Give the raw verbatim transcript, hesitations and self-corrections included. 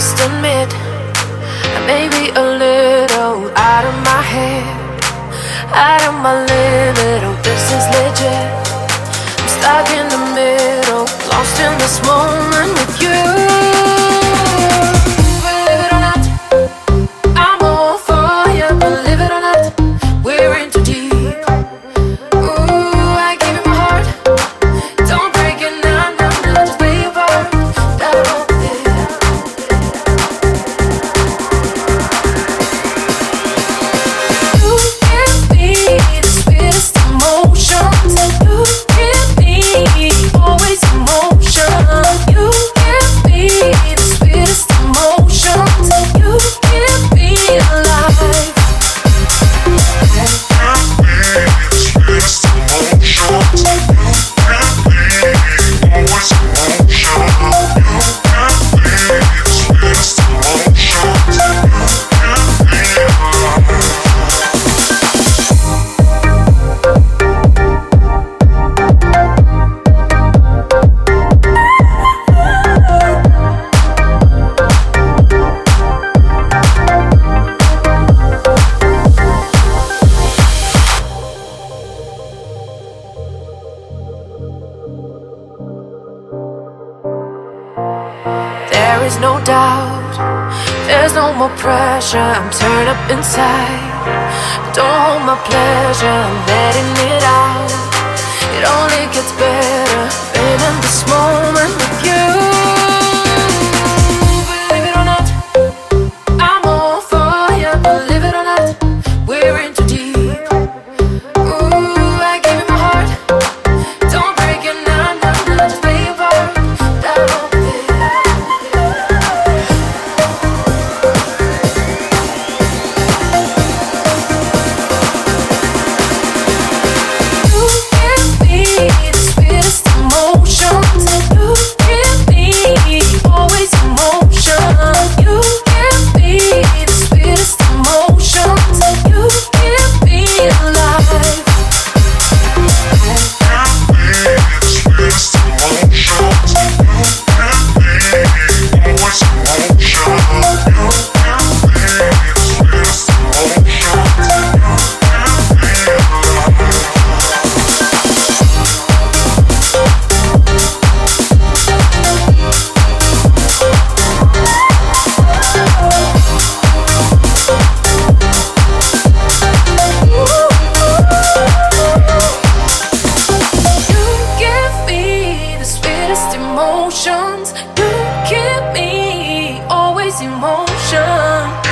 must admit I may be a little out of my head, out of my limit. Oh, this is legit. I'm stuck in the middle, lost in this moment with you. Believe it or not, I'm all for you. Believe it or not, we're in too deep. Ooh, I gave you my heart. Don't break it now, now, now. Just play your part. That won't fit. You give me the sweetest emotions. You give me always emotion. You give me the sweetest emotions. You give me alive. There is no doubt, there's no more pressure. I'm turned up inside, but don't hold my pleasure. I'm letting it out. It only gets better, being in this moment with you. Believe it or not, I'm all for you. Believe it or not, we're in too deep. Ooh, I gave you my heart. Don't break it now, now, now. Just play your part. That won't fit. You give me the sweetest emotions. You give me always emotion. You give me the sweetest emotions. You give me alive. You give me the sweetest emotions. You give me always emotion.